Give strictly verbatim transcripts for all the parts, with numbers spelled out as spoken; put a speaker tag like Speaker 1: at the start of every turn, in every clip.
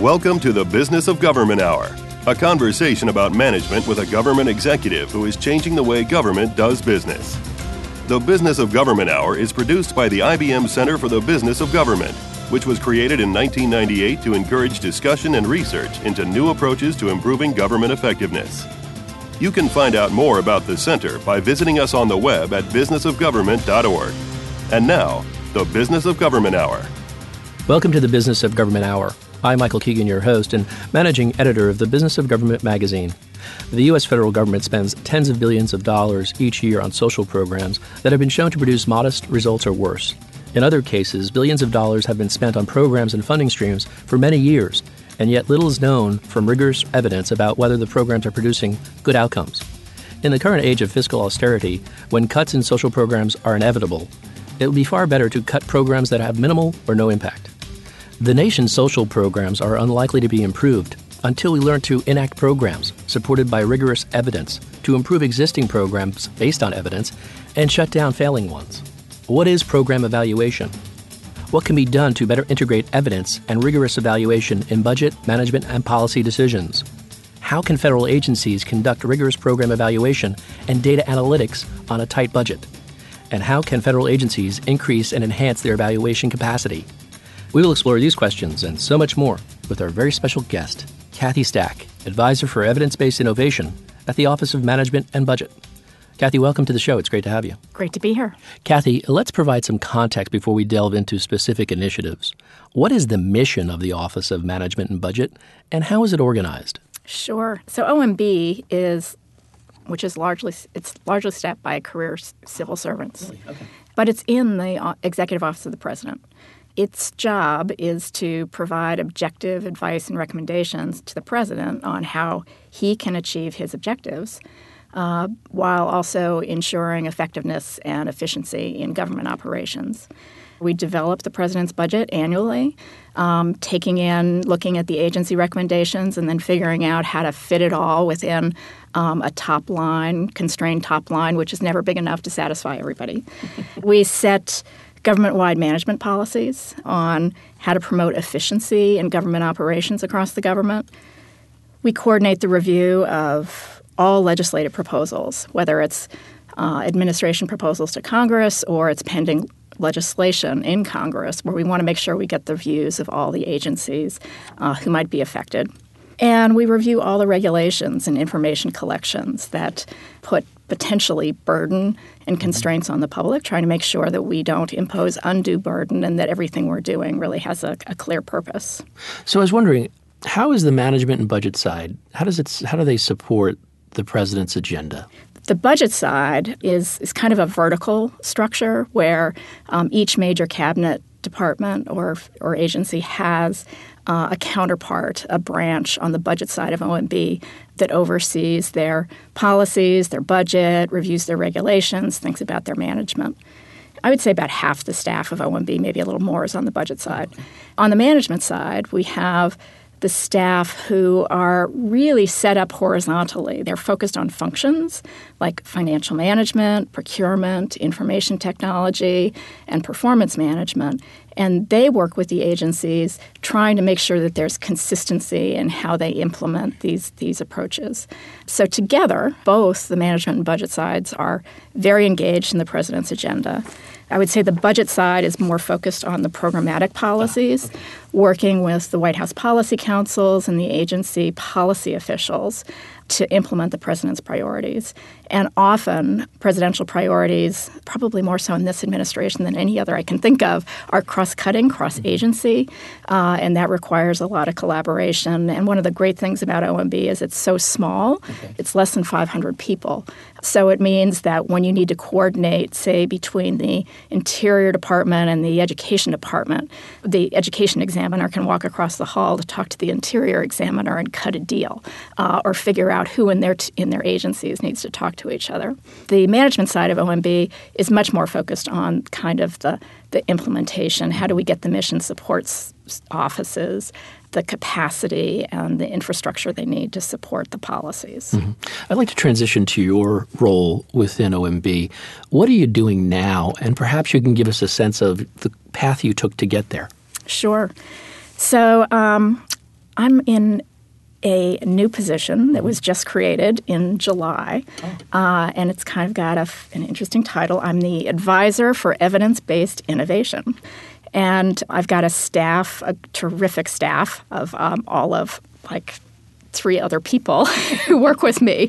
Speaker 1: Welcome to the Business of Government Hour, a conversation about management with a government executive who is changing the way government does business. The Business of Government Hour is produced by the I B M Center for the Business of Government, which was created in nineteen ninety-eight to encourage discussion and research into new approaches to improving government effectiveness. You can find out more about the center by visiting us on the web at business of government dot org. And now, the Business of Government Hour.
Speaker 2: Welcome to the Business of Government Hour. I'm Michael Keegan, your host and managing editor of the Business of Government magazine. The U S federal government spends tens of billions of dollars each year on social programs that have been shown to produce modest results or worse. In other cases, billions of dollars have been spent on programs and funding streams for many years, and yet little is known from rigorous evidence about whether the programs are producing good outcomes. In the current age of fiscal austerity, when cuts in social programs are inevitable, it would be far better to cut programs that have minimal or no impact. The nation's social programs are unlikely to be improved until we learn to enact programs supported by rigorous evidence to improve existing programs based on evidence and shut down failing ones. What is program evaluation? What can be done to better integrate evidence and rigorous evaluation in budget, management, and policy decisions? How can federal agencies conduct rigorous program evaluation and data analytics on a tight budget? And how can federal agencies increase and enhance their evaluation capacity? We will explore these questions and so much more with our very special guest, Kathy Stack, Advisor for Evidence-Based Innovation at the Office of Management and Budget. Kathy, welcome to the show. It's great to have you.
Speaker 3: Great to be here.
Speaker 2: Kathy, let's provide some context before we delve into specific initiatives. What is the mission of the Office of Management and Budget, and how is it organized?
Speaker 3: Sure. So O M B is, which is largely, it's largely staffed by career civil servants. Really? Okay. But it's in the Executive Office of the President. Its job is to provide objective advice and recommendations to the president on how he can achieve his objectives, uh, while also ensuring effectiveness and efficiency in government operations. We develop the president's budget annually, um, taking in, looking at the agency recommendations, and then figuring out how to fit it all within um, a top line, constrained top line, which is never big enough to satisfy everybody. We set government-wide management policies on how to promote efficiency in government operations across the government. We coordinate the review of all legislative proposals, whether it's uh, administration proposals to Congress or it's pending legislation in Congress, where we want to make sure we get the views of all the agencies uh, who might be affected. And we review all the regulations and information collections that put potentially burden and constraints on the public, trying to make sure that we don't impose undue burden and that everything we're doing really has a, a clear purpose.
Speaker 2: So I was wondering, how is the management and budget side, how does it, how do they support the president's agenda?
Speaker 3: The budget side is, is kind of a vertical structure where um, each major cabinet department or or agency has uh, a counterpart, a branch on the budget side of O M B that oversees their policies, their budget, reviews their regulations, thinks about their management. I would say about half the staff of O M B, maybe a little more, is on the budget side. On the management side, we have the staff who are really set up horizontally. They're focused on functions like financial management, procurement, information technology, and performance management. And they work with the agencies trying to make sure that there's consistency in how they implement these, these approaches. So together, both the management and budget sides are very engaged in the president's agenda. I would say the budget side is more focused on the programmatic policies, okay. working with the White House policy councils and the agency policy officials to implement the president's priorities. And often, presidential priorities, probably more so in this administration than any other I can think of, are cross-cutting, cross-agency, uh, and that requires a lot of collaboration. And one of the great things about O M B is it's so small. Okay. It's less than five hundred people. So it means that when you need to coordinate, say, between the Interior Department and the Education Department, the Education Examiner can walk across the hall to talk to the Interior Examiner and cut a deal, uh, or figure out who in their t- in their agencies needs to talk to each other. The management side of O M B is much more focused on kind of the, the implementation. How do we get the mission supports offices, the capacity and the infrastructure they need to support the policies.
Speaker 2: Mm-hmm. I'd like to transition to your role within O M B. What are you doing now? And perhaps you can give us a sense of the path you took to get there.
Speaker 3: Sure. So um, I'm in a new position that was just created in July, oh. uh, and it's kind of got a, an interesting title. I'm the Advisor for Evidence-Based Innovation. And I've got a staff, a terrific staff of um, all of like three other people who work with me.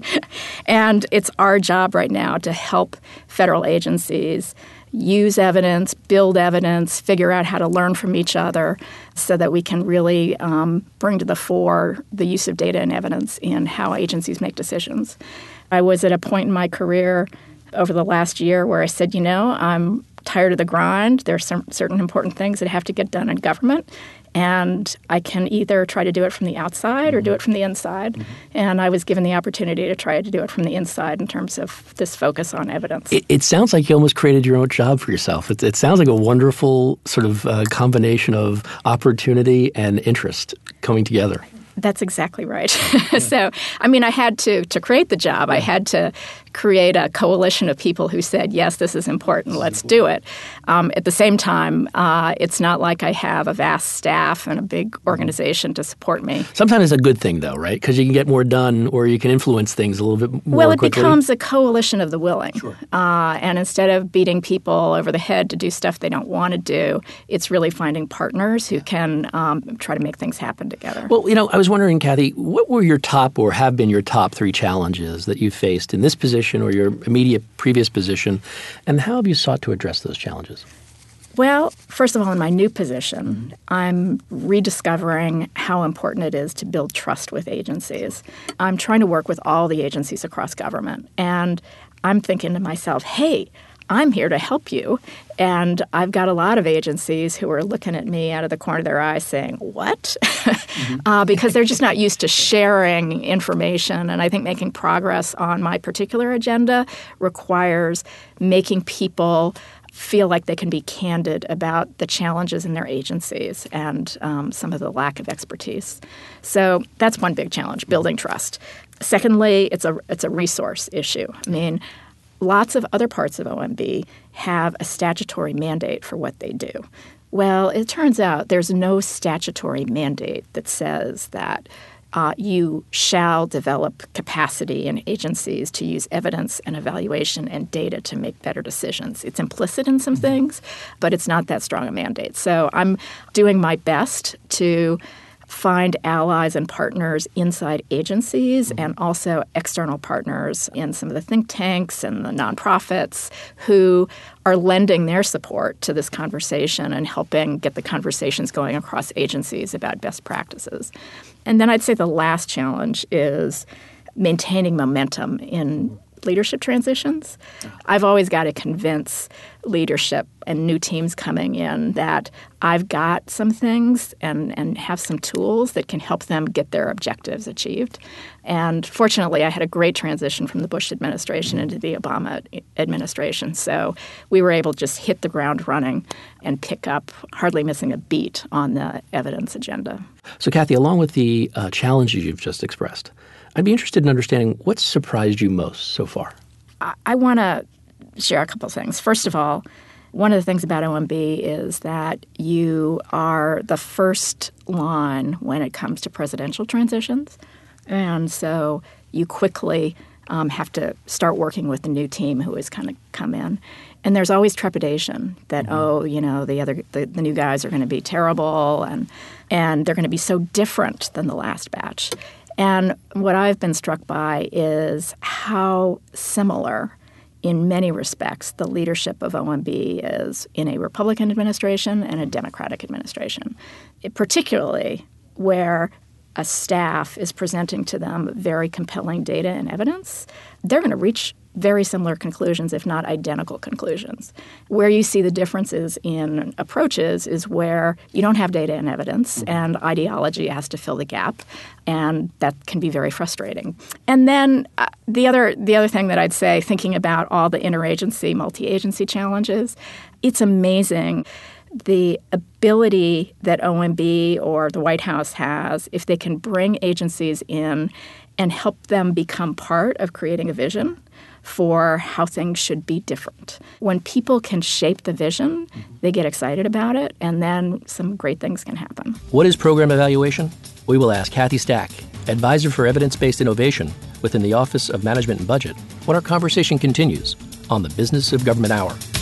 Speaker 3: And it's our job right now to help federal agencies use evidence, build evidence, figure out how to learn from each other so that we can really um, bring to the fore the use of data and evidence in how agencies make decisions. I was at a point in my career over the last year where I said, you know, I'm tired of the grind. There are some certain important things that have to get done in government. And I can either try to do it from the outside or do it from the inside. Mm-hmm. And I was given the opportunity to try to do it from the inside in terms of this focus on evidence.
Speaker 2: It, it sounds like you almost created your own job for yourself. It, it sounds like a wonderful sort of uh, combination of opportunity and interest coming together.
Speaker 3: That's exactly right. So, I mean, I had to to create the job. I had to create a coalition of people who said, yes, this is important, let's do it. Um, at the same time, uh, it's not like I have a vast staff and a big organization to support me.
Speaker 2: Sometimes it's a good thing, though, right? Because you can get more done or you can influence things a little bit more
Speaker 3: Well, it
Speaker 2: quickly.
Speaker 3: becomes a coalition of the willing.
Speaker 2: Sure.
Speaker 3: Uh, and instead of beating people over the head to do stuff they don't want to do, it's really finding partners who can um, try to make things happen together.
Speaker 2: Well, you know, I was wondering, Kathy, what were your top or have been your top three challenges that you faced in this position or your immediate previous position, and how have you sought to address those challenges?
Speaker 3: Well, first of all, in my new position, I'm rediscovering how important it is to build trust with agencies. I'm trying to work with all the agencies across government, and I'm thinking to myself, hey, I'm here to help you. And I've got a lot of agencies who are looking at me out of the corner of their eye saying, what? Mm-hmm. uh, because they're just not used to sharing information. And I think making progress on my particular agenda requires making people feel like they can be candid about the challenges in their agencies and um, some of the lack of expertise. So that's one big challenge, building trust. Secondly, it's a it's a resource issue. I mean, lots of other parts of O M B have a statutory mandate for what they do. Well, it turns out there's no statutory mandate that says that uh, you shall develop capacity in agencies to use evidence and evaluation and data to make better decisions. It's implicit in some things, but it's not that strong a mandate. So I'm doing my best to find allies and partners inside agencies and also external partners in some of the think tanks and the nonprofits who are lending their support to this conversation and helping get the conversations going across agencies about best practices. And then I'd say the last challenge is maintaining momentum in leadership transitions. I've always got to convince leadership and new teams coming in that I've got some things and, and have some tools that can help them get their objectives achieved. And fortunately, I had a great transition from the Bush administration into the Obama administration. So we were able to just hit the ground running and pick up, hardly missing a beat on the evidence agenda.
Speaker 2: So, Kathy, along with the uh, challenges you've just expressed, I'd be interested in understanding what surprised you most so far.
Speaker 3: I, I want to share a couple things. First of all, one of the things about O M B is that you are the first line when it comes to presidential transitions. And so you quickly um, have to start working with the new team who has kind of come in. And there's always trepidation that, mm-hmm. oh, you know, the other the, the new guys are going to be terrible and and they're going to be so different than the last batch. And what I've been struck by is how similar, in many respects, the leadership of O M B is in a Republican administration and a Democratic administration, it, particularly where a staff is presenting to them very compelling data and evidence. They're going to reach very similar conclusions, if not identical conclusions. Where you see the differences in approaches is where you don't have data and evidence, and ideology has to fill the gap, and that can be very frustrating. And then uh, the other the other thing that I'd say, thinking about all the interagency, multi-agency challenges, it's amazing the ability that O M B or the White House has if they can bring agencies in and help them become part of creating a vision for how things should be different. When people can shape the vision, they get excited about it, and then some great things can happen.
Speaker 2: What is program evaluation? We will ask Kathy Stack, Advisor for Evidence-Based Innovation within the Office of Management and Budget, when our conversation continues on the Business of Government Hour.